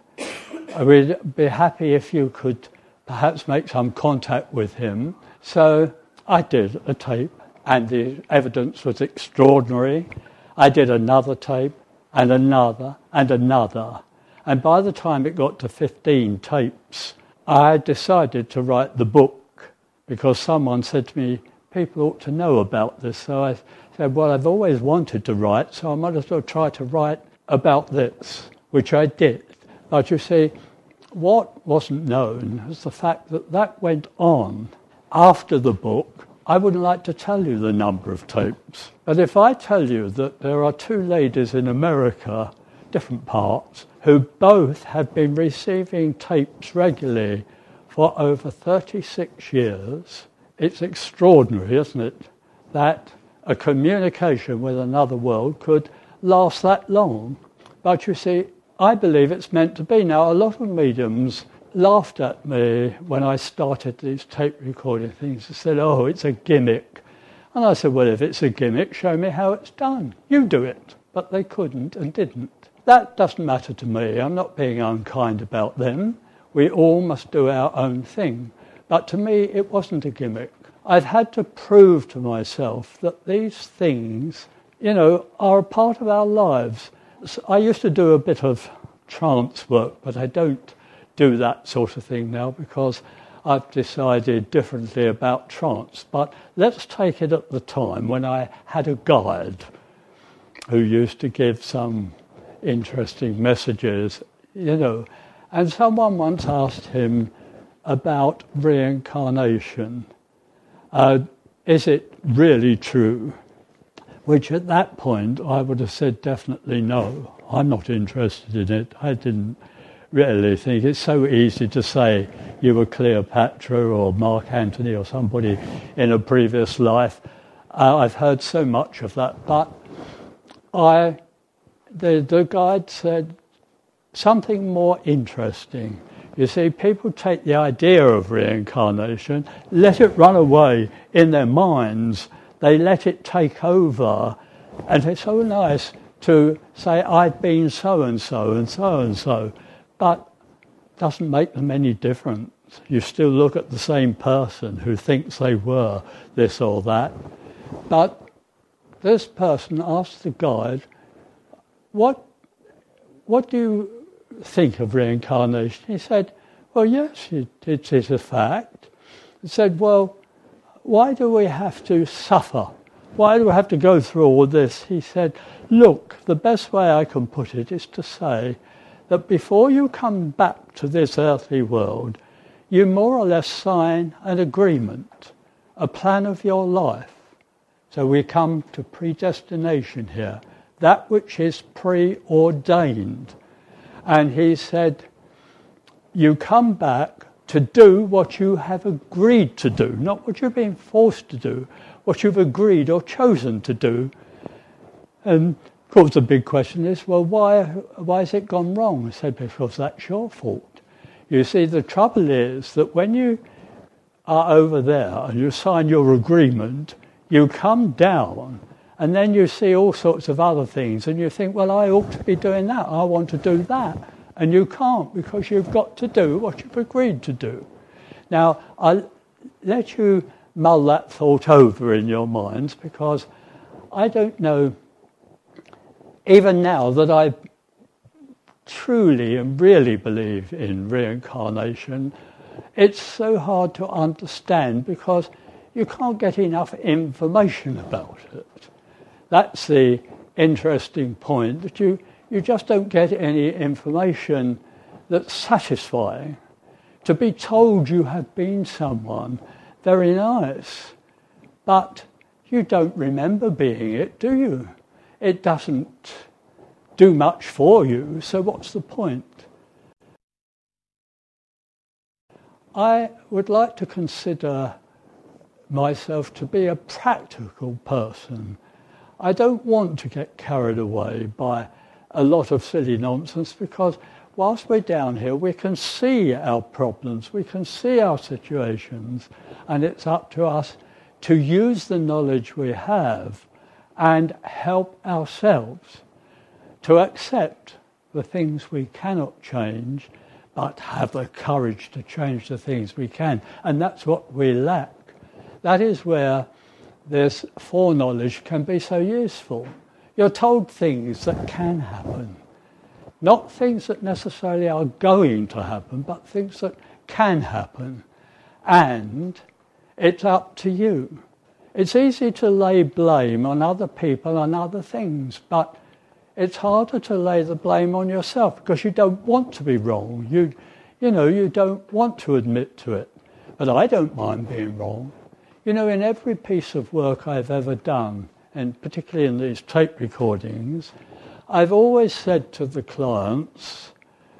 we'd be happy if you could perhaps make some contact with him. So I did a tape, and the evidence was extraordinary. I did another tape, and another, and another. And by the time it got to fifteen tapes, I decided to write the book, because someone said to me, people ought to know about this. So I said, well, I've always wanted to write, so I might as well try to write about this, which I did. But you see, what wasn't known was the fact that that went on after the book. I wouldn't like to tell you the number of tapes, but if I tell you that there are two ladies in America, different parts, who both have been receiving tapes regularly for over thirty-six years, it's extraordinary, isn't it, that a communication with another world could last that long. But you see, I believe it's meant to be. Now, a lot of mediums laughed at me when I started these tape recording things. They said, oh, it's a gimmick. And I said, well, if it's a gimmick, show me how it's done. You do it. But they couldn't and didn't. That doesn't matter to me. I'm not being unkind about them. We all must do our own thing. But to me, it wasn't a gimmick. I've had to prove to myself that these things, you know, are a part of our lives. I used to do a bit of trance work, but I don't do that sort of thing now because I've decided differently about trance. But let's take it at the time when I had a guide who used to give some interesting messages, you know, and someone once asked him about reincarnation. Uh, is it really true? Which at that point I would have said definitely no. I'm not interested in it. I didn't really think it's so easy to say you were Cleopatra or Mark Antony or somebody in a previous life. Uh, I've heard so much of that, but I, the, the guide said something more interesting. You see, people take the idea of reincarnation, let it run away in their minds, they let it take over, and it's so nice to say, I've been so-and-so and so-and-so, but doesn't make them any difference. You still look at the same person who thinks they were this or that. But this person asked the guide, what, what do you think of reincarnation? He said, well, yes, it, it is a fact. He said, well, why do we have to suffer? Why do we have to go through all this? He said, look, the best way I can put it is to say that before you come back to this earthly world, you more or less sign an agreement, a plan of your life. So we come to predestination here, that which is preordained. And he said, you come back to do what you have agreed to do, not what you've been forced to do, what you've agreed or chosen to do. And of course the big question is, well, why, why has it gone wrong? I said, because that's your fault. You see, the trouble is that when you are over there and you sign your agreement, you come down and then you see all sorts of other things and you think, well, I ought to be doing that. I want to do that. And you can't because you've got to do what you've agreed to do. Now, I'll let you mull that thought over in your minds because I don't know, even now that I truly and really believe in reincarnation, it's so hard to understand because you can't get enough information about it. That's the interesting point, that you, you just don't get any information that's satisfying. To be told you have been someone, very nice, but you don't remember being it, do you? It doesn't do much for you, so what's the point? I would like to consider myself to be a practical person. I don't want to get carried away by a lot of silly nonsense because whilst we're down here we can see our problems, we can see our situations, and it's up to us to use the knowledge we have and help ourselves to accept the things we cannot change, but have the courage to change the things we can. And that's what we lack. That is where this foreknowledge can be so useful. You're told things that can happen, not things that necessarily are going to happen, but things that can happen. And it's up to you. It's easy to lay blame on other people and other things, but it's harder to lay the blame on yourself because you don't want to be wrong. You, you know, you don't want to admit to it. But I don't mind being wrong. You know, in every piece of work I've ever done, and particularly in these tape recordings, I've always said to the clients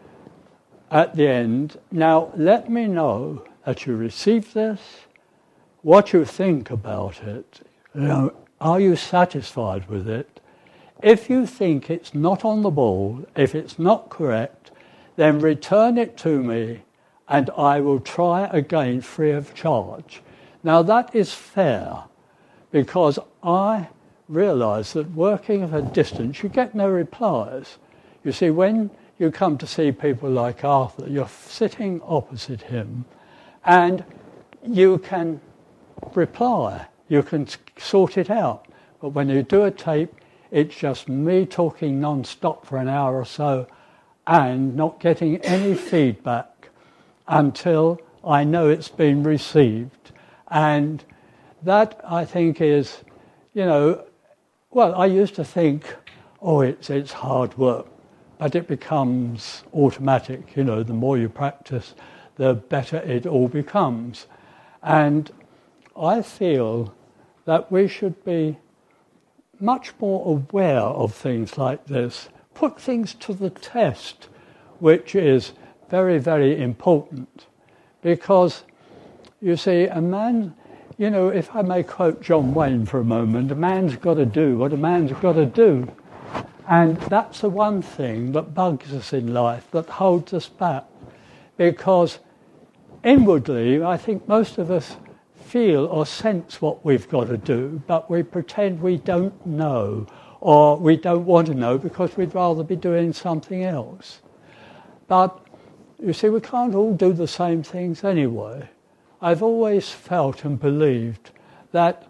at the end, now let me know that you received this, what you think about it. You know, are you satisfied with it? If you think it's not on the ball, if it's not correct, then return it to me and I will try again free of charge. Now that is fair because I realise that working at a distance you get no replies. You see, when you come to see people like Arthur, you're sitting opposite him and you can reply, you can sort it out. But when you do a tape, it's just me talking non-stop for an hour or so and not getting any feedback until I know it's been received. And that, I think, is, you know, well, I used to think, oh, it's, it's hard work, but it becomes automatic. You know, the more you practice, the better it all becomes. And I feel that we should be much more aware of things like this, put things to the test, which is very, very important. Because, you see, a man, you know, if I may quote John Wayne for a moment, a man's got to do what a man's got to do. And that's the one thing that bugs us in life, that holds us back. Because inwardly, I think most of us feel or sense what we've got to do, but we pretend we don't know, or we don't want to know because we'd rather be doing something else. But, you see, we can't all do the same things anyway. I've always felt and believed that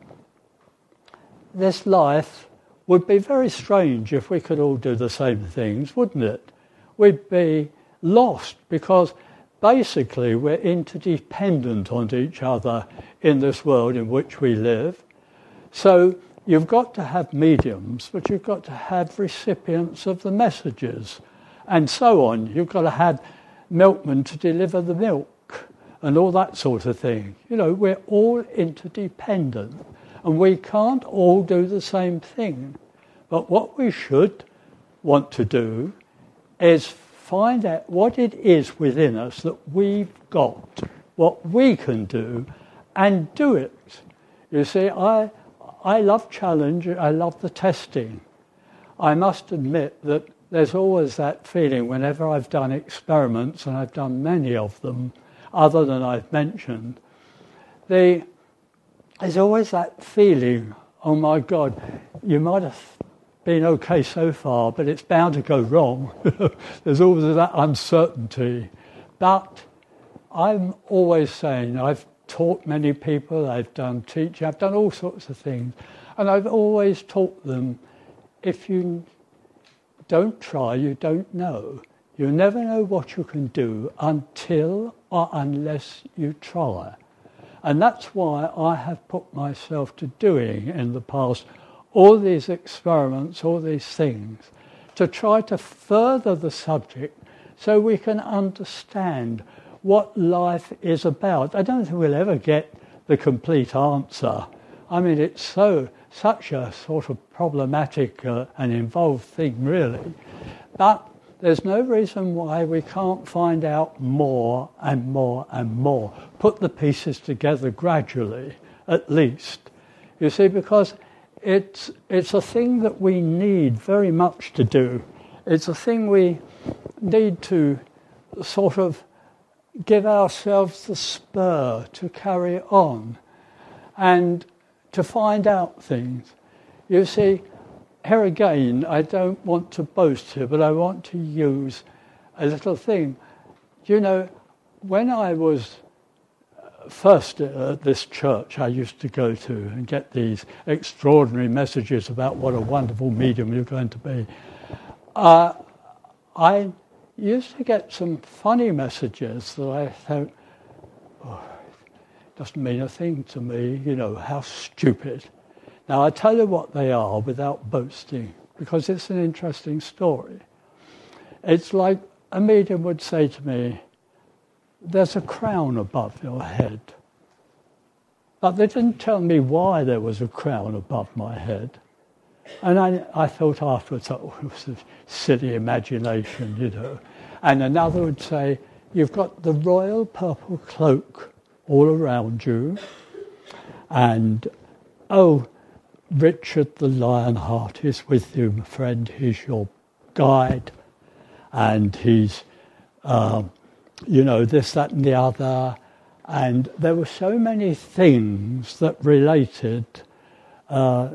this life would be very strange if we could all do the same things, wouldn't it? We'd be lost because basically we're interdependent on each other in this world in which we live. So you've got to have mediums, but you've got to have recipients of the messages and so on. You've got to have milkmen to deliver the milk and all that sort of thing. You know, we're all interdependent and we can't all do the same thing. But what we should want to do is find out what it is within us that we've got, what we can do, and do it. You see, I I love challenge, I love the testing. I must admit that there's always that feeling whenever I've done experiments, and I've done many of them, other than I've mentioned, the, there's always that feeling, oh my God, you might have been okay so far, but it's bound to go wrong. There's always that uncertainty. But I'm always saying, I've taught many people, I've done teaching, I've done all sorts of things, and I've always taught them, if you don't try, you don't know. You never know what you can do until or unless you try. And that's why I have put myself to doing in the past all these experiments, all these things, to try to further the subject so we can understand what life is about. I don't think we'll ever get the complete answer. I mean, it's so such a sort of problematic uh, and involved thing, really. But there's no reason why we can't find out more and more and more. Put the pieces together gradually, at least. You see, because it's it's a thing that we need very much to do. It's a thing we need to sort of give ourselves the spur to carry on and to find out things. You see, here again, I don't want to boast here, but I want to use a little thing. You know, when I was first at this church I used to go to and get these extraordinary messages about what a wonderful medium you're going to be, uh, I used to get some funny messages that I thought, oh, it doesn't mean a thing to me, you know, how stupid. Now, I tell you what they are without boasting, because it's an interesting story. It's like a medium would say to me, there's a crown above your head. But they didn't tell me why there was a crown above my head. And I, I thought afterwards, oh, it was a silly imagination, you know. And another would say, you've got the royal purple cloak all around you. And, oh, Richard the Lionheart is with you, my friend. He's your guide. And he's, uh, you know, this, that, and the other. And there were so many things that related, uh,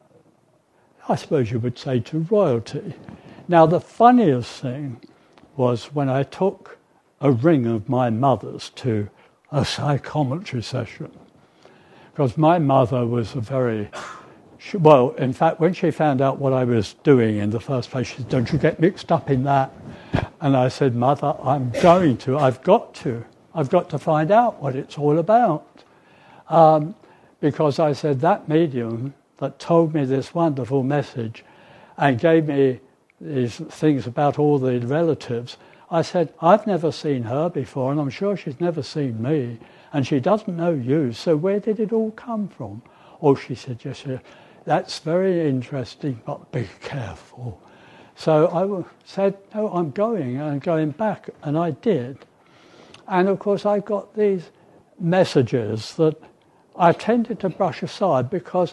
I suppose you would say, to royalty. Now, the funniest thing was when I took a ring of my mother's to a psychometry session. Because my mother was a very... Well, in fact, when she found out what I was doing in the first place, she said, don't you get mixed up in that. And I said, Mother, I'm going to, I've got to. I've got to find out what it's all about. Um, because I said, that medium that told me this wonderful message and gave me these things about all the relatives, I said, I've never seen her before, and I'm sure she's never seen me, and she doesn't know you, so where did it all come from? Oh, she said, yes, sir. That's very interesting, but be careful. So I said, no, I'm going, I'm going back, and I did. And of course I got these messages that I tended to brush aside because,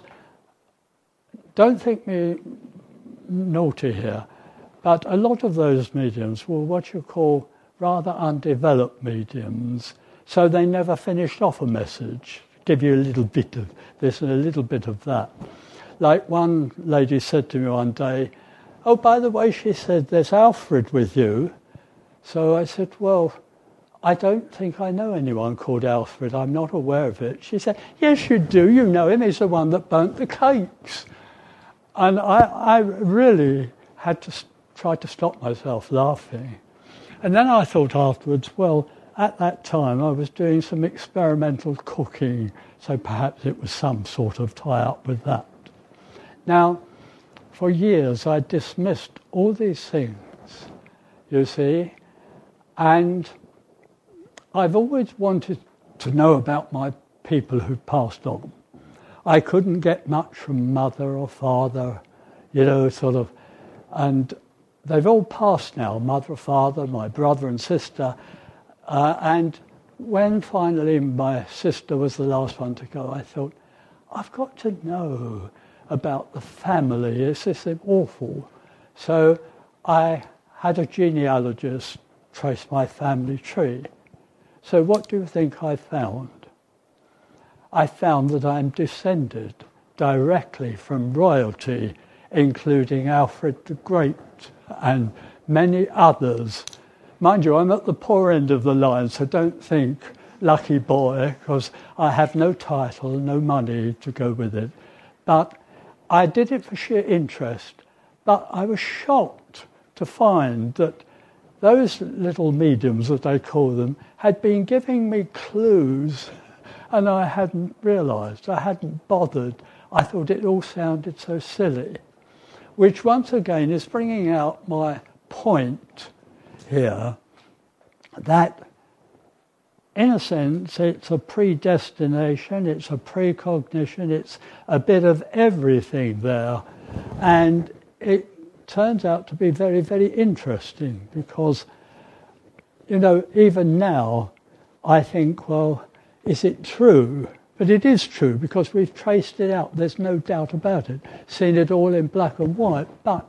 don't think me naughty here, but a lot of those mediums were what you call rather undeveloped mediums, so they never finished off a message, give you a little bit of this and a little bit of that. Like one lady said to me one day, oh, by the way, she said, there's Alfred with you. So I said, well, I don't think I know anyone called Alfred. I'm not aware of it. She said, yes, you do. You know him. He's the one that burnt the cakes. And I, I really had to try to stop myself laughing. And then I thought afterwards, well, at that time I was doing some experimental cooking, so perhaps it was some sort of tie-up with that. Now, for years I dismissed all these things, you see, and I've always wanted to know about my people who passed on. I couldn't get much from mother or father, you know, sort of, and they've all passed now, mother, father, my brother and sister, uh, and when finally my sister was the last one to go, I thought, I've got to know about the family. It's this awful. So I had a genealogist trace my family tree. So what do you think I found? I found that I'm descended directly from royalty, including Alfred the Great and many others. Mind you, I'm at the poor end of the line, so don't think lucky boy, because I have no title, no money to go with it. But I did it for sheer interest. But I was shocked to find that those little mediums, that I call them, had been giving me clues, and I hadn't realised, I hadn't bothered. I thought it all sounded so silly, which once again is bringing out my point here, that in a sense it's a predestination, it's a precognition, it's a bit of everything there, and it turns out to be very, very interesting because, you know, even now I think, well, is it true? But it is true because we've traced it out. There's no doubt about it. Seen it all in black and white. But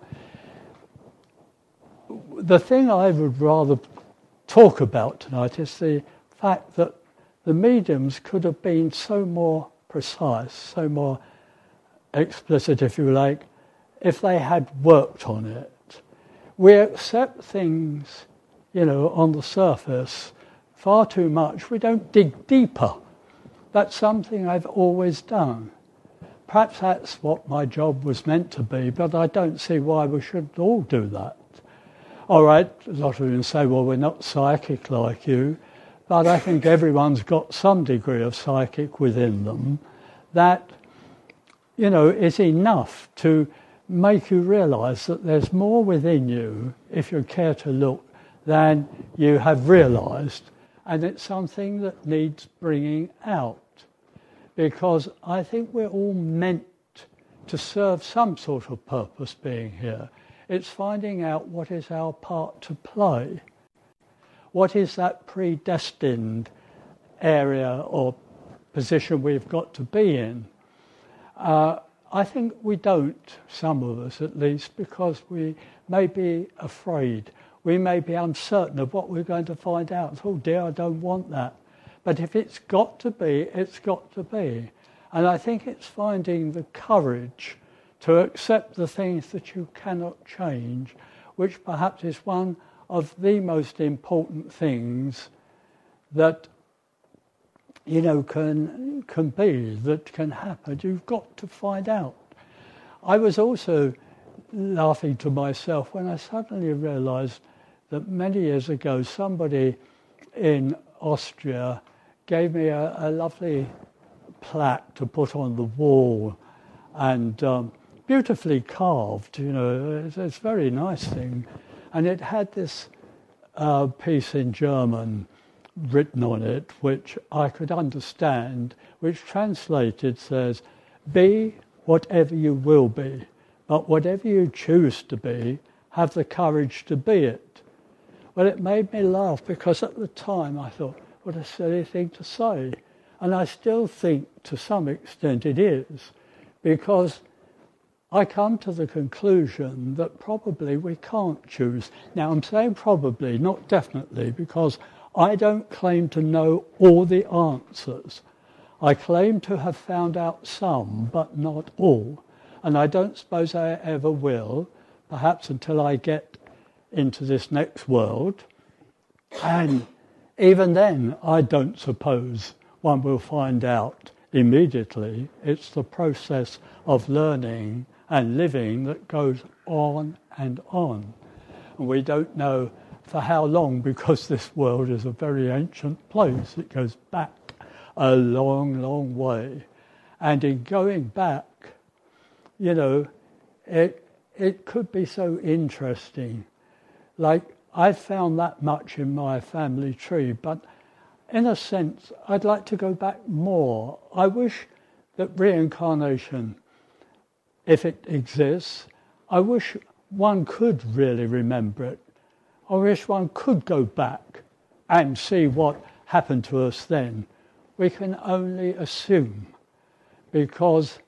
the thing I would rather talk about tonight is the fact that the mediums could have been so more precise, so more explicit, if you like, if they had worked on it. We accept things, you know, on the surface far too much. We don't dig deeper. That's something I've always done. Perhaps that's what my job was meant to be, but I don't see why we shouldn't all do that. All right, a lot of you say, well, we're not psychic like you, but I think everyone's got some degree of psychic within them that, you know, is enough to make you realise that there's more within you, if you care to look, than you have realised. And it's something that needs bringing out, because I think we're all meant to serve some sort of purpose being here. It's finding out what is our part to play. What is that predestined area or position we've got to be in? Uh, I think we don't, some of us at least, because we may be afraid. We may be uncertain of what we're going to find out. Oh dear, I don't want that. But if it's got to be, it's got to be. And I think it's finding the courage to accept the things that you cannot change, which perhaps is one of the most important things that, you know, can can be, that can happen. You've got to find out. I was also laughing to myself when I suddenly realised that many years ago somebody in Austria gave me a, a lovely plaque to put on the wall, and um, beautifully carved, you know, it's, it's a very nice thing. And it had this uh, piece in German written on it, which I could understand, which translated says, be whatever you will be, but whatever you choose to be, have the courage to be it. Well, it made me laugh because at the time I thought, what a silly thing to say. And I still think to some extent it is, because I come to the conclusion that probably we can't choose. Now, I'm saying probably, not definitely, because I don't claim to know all the answers. I claim to have found out some, but not all. And I don't suppose I ever will, perhaps until I get into this next world. And even then, I don't suppose one will find out immediately. It's the process of learning and living that goes on and on. And we don't know for how long, because this world is a very ancient place. It goes back a long, long way. And in going back, you know, it it could be so interesting. Like, I found that much in my family tree, but in a sense, I'd like to go back more. I wish that reincarnation, if it exists, I wish one could really remember it. I wish one could go back and see what happened to us then. We can only assume, because,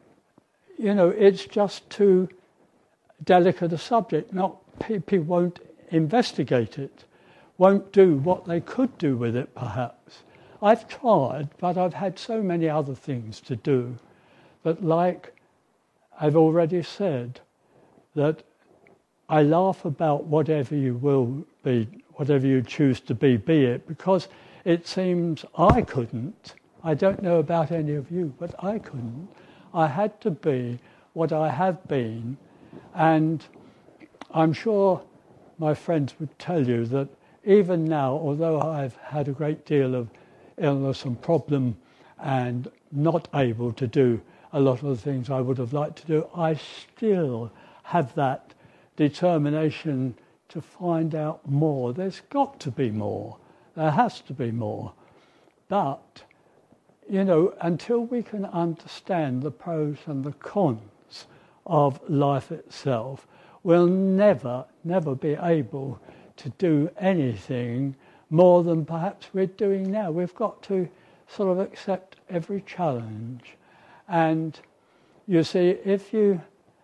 you know, it's just too delicate a subject. Not people won't investigate it, won't do what they could do with it, perhaps. I've tried, but I've had so many other things to do that, like I've already said, that I laugh about whatever you will be, whatever you choose to be, be it, because it seems I couldn't. I don't know about any of you, but I couldn't. I had to be what I have been, and I'm sure my friends would tell you that even now, although I've had a great deal of illness and problem and not able to do a lot of the things I would have liked to do, I still have that determination to find out more. There's got to be more. There has to be more. But, you know, until we can understand the pros and the cons of life itself, we'll never, never be able to do anything more than perhaps we're doing now. We've got to sort of accept every challenge. And you see, if you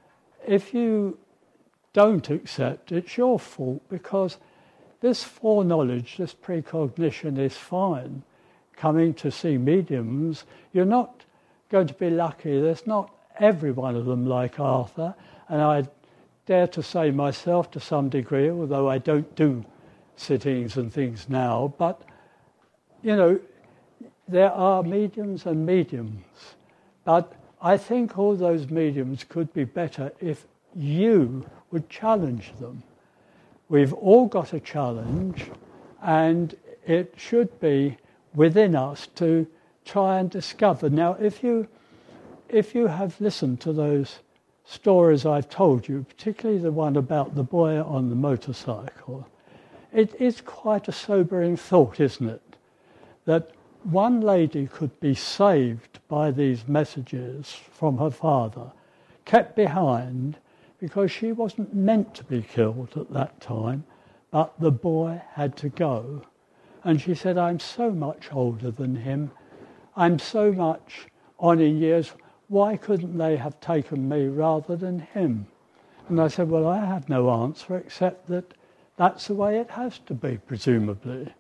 if you don't accept, it's your fault, because this foreknowledge, this precognition is fine. Coming to see mediums, you're not going to be lucky. There's not every one of them like Arthur, and I dare to say myself to some degree, although I don't do sittings and things now, but, you know, there are mediums and mediums. But I think all those mediums could be better if you would challenge them. We've all got a challenge, and it should be within us to try and discover. Now, if you if you have listened to those stories I've told you, particularly the one about the boy on the motorcycle, it is quite a sobering thought, isn't it? That one lady could be saved by these messages from her father, kept behind, because she wasn't meant to be killed at that time, but the boy had to go. And she said, I'm so much older than him. I'm so much on in years. Why couldn't they have taken me rather than him? And I said, well, I have no answer except that that's the way it has to be, presumably.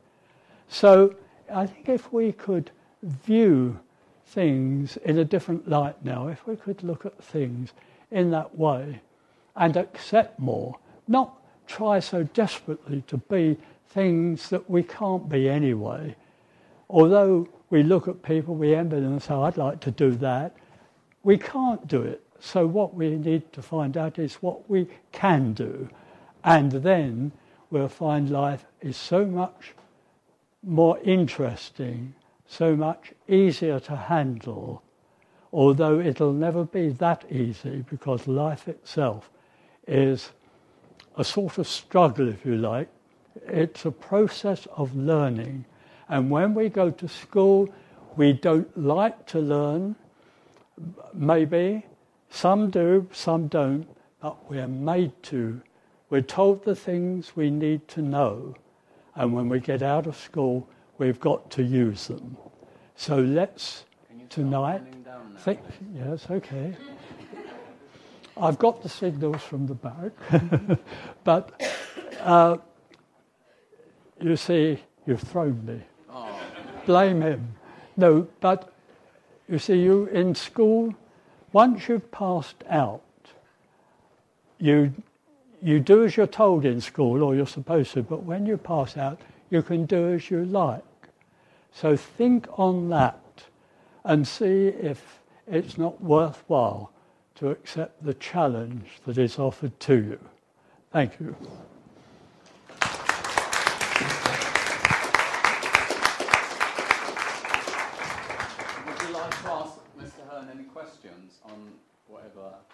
So I think if we could view things in a different light now, if we could look at things in that way and accept more, not try so desperately to be things that we can't be anyway. Although we look at people, we envy them and say, I'd like to do that. We can't do it. So what we need to find out is what we can do. And then we'll find life is so much more interesting, so much easier to handle, although it'll never be that easy, because life itself is a sort of struggle, if you like. It's a process of learning. And when we go to school, we don't like to learn. Maybe some do, some don't, but we're made to We're told the things we need to know, and when we get out of school, we've got to use them. So let's tonight think. Yes, okay. I've got the signals from the back, but uh, you see, you've thrown me. Oh. Blame him. No, but you see, you in school, once you've passed out, you you do as you're told in school, or you're supposed to, but when you pass out, you can do as you like. So think on that and see if it's not worthwhile to accept the challenge that is offered to you. Thank you. Would you like to ask Mister Hearn any questions on whatever